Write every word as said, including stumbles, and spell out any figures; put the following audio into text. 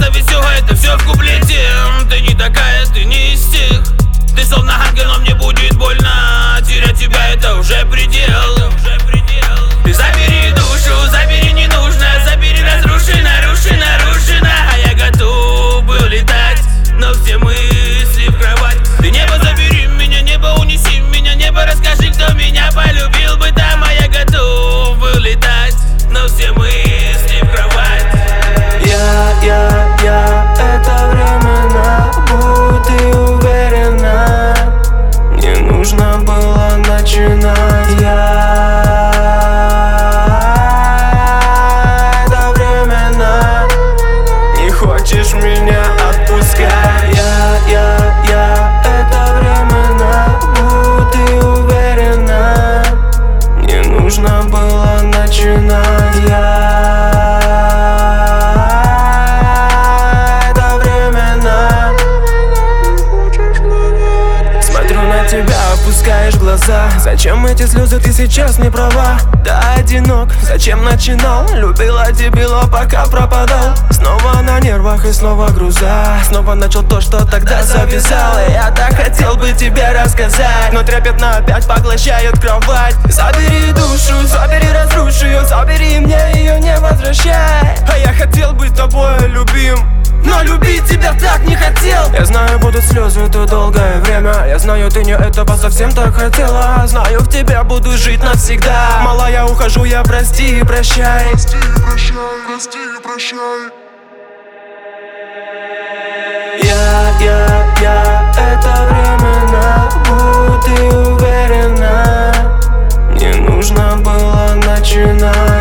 оставить все, это все в куплете. Ты не такая, ты не из тех. Ты словно ангел, но мне будет больно. Терять тебя это уже предел. Ты забери душу, забери не нужно. Забери разрушено, рушено, рушено. А я готов был летать, но все мысли в кровать. Ты небо забери меня, небо унеси меня. Небо расскажи, кто меня полюбил бы там. А я готов был летать, но все мысли в кровать. Я, я, я, это временно. Будь ты уверена, не нужно было начинать. Я, это временно. Не хочешь меня отпускать. Я, я, я, это временно. Будь ты уверена, не нужно было начинать. Я, тебя опускаешь глаза. Зачем эти слезы, ты сейчас не права. Да, одинок, зачем начинал? Любила, дебила, пока пропадал. Снова на нервах и снова груза. Снова начал то, что тогда завязал. И я так хотел бы тебе рассказать, но трепетно опять поглощает кровать. Забери душу, забери, разруши ее. Забери мне ее, не возвращай. А я хотел быть тобой любим, но любить тебя так не хотел. Я знаю, будут слезы, это долгое время. Я знаю, ты не этого совсем так хотела. Знаю, в тебя буду жить навсегда. Мала, я ухожу, я прости и прощай. Прости и прощай, прости и прощай. Я, я, я, это временно. Будь ты уверена, не нужно было начинать.